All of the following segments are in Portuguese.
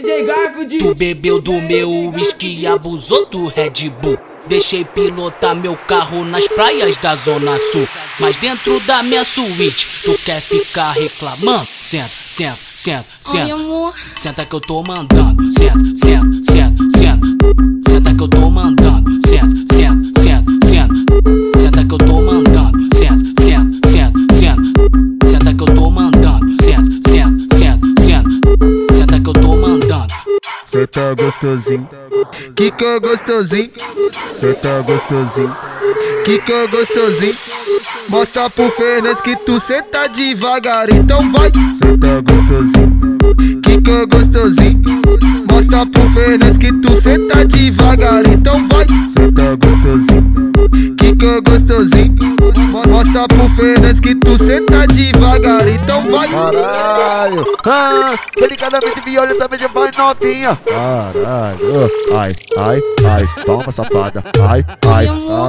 DJ Garfield. Tu bebeu do meu uísque e abusou do Red Bull. Deixei pilotar meu carro nas praias da Zona Sul, mas dentro da minha suíte tu quer ficar reclamando? Senta, senta, senta, senta. Ai, amor. Senta que eu tô mandando. Senta, senta, senta, senta. Senta que eu tô mandando. Senta, senta, senta, senta. Senta que eu tô mandando. Senta, senta, senta, senta. Senta que eu tô mandando. Senta, senta, senta, senta. Senta que eu tô mandando. Cê tá gostosinho, que gostosinho. Cê tá gostosinho, que gostosinho. Mostra pro Fernandes que tu senta devagar, então vai. Cê tá gostosinho, que gostosinho. Mostra pro Fernandes que tu senta devagar, então vai. Cê tá gostosinho, que gostosinho. Mostra pro Fernandes que tu senta devagar, então vai. Caralho, delicadamente me olha também de mais novinha. Caralho, ai, ai, ai, toma safada. Ai, ai,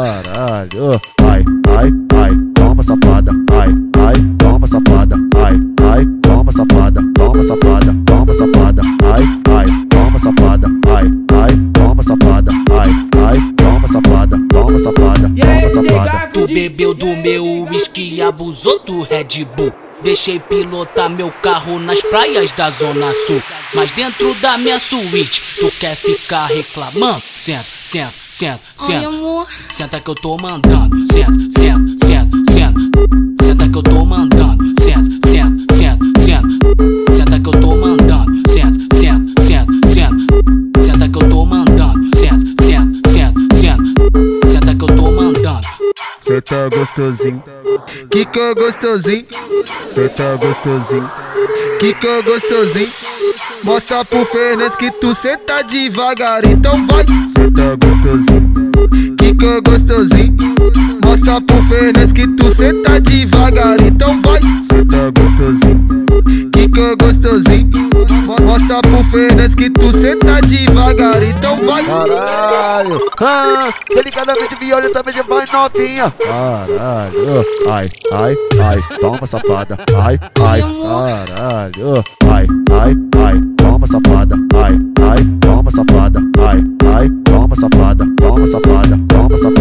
caralho, ai, ai, ai, toma safada. Ai, ai, toma safada. Ai, ai, toma safada. Toma safada, toma safada. Ai, ai, toma safada. Ai, ai, toma safada. Ai, ai, toma safada. Toma safada, toma safada. Tu bebeu do meu uísque e abusou do Red Bull. Deixei pilotar meu carro nas praias da Zona Sul, mas dentro da minha suíte tu quer ficar reclamando? Senta, senta, senta, Ai, senta. amor. Senta que eu tô mandando. Senta, senta, senta, senta. Senta que eu tô mandando. Senta, senta, senta, senta. Senta que eu tô mandando. Senta, senta, senta, senta. Senta que eu tô mandando. Senta, senta, senta, senta. Senta que eu tô mandando. Cê tá gostosinho, que gostosinho. Cê tá gostosinho, que gostosinho. Mostra pro Fernandes que tu senta devagar, então vai. Cê tá gostosinho, que gostosinho. Mostra pro Fernandes que tu senta devagar, então vai. Cê tá gostosinho, que gostosinho. Mostra pro Fernandes que tu senta devagar, então vai. Caralho, delicadamente me olha também de mais novinha. Caralho, ai, ai, ai, toma safada. Ai, ai, caralho, ai, ai, ai, toma safada. Ai, ai, toma safada. Ai, ai, toma safada. Toma safada, toma safada.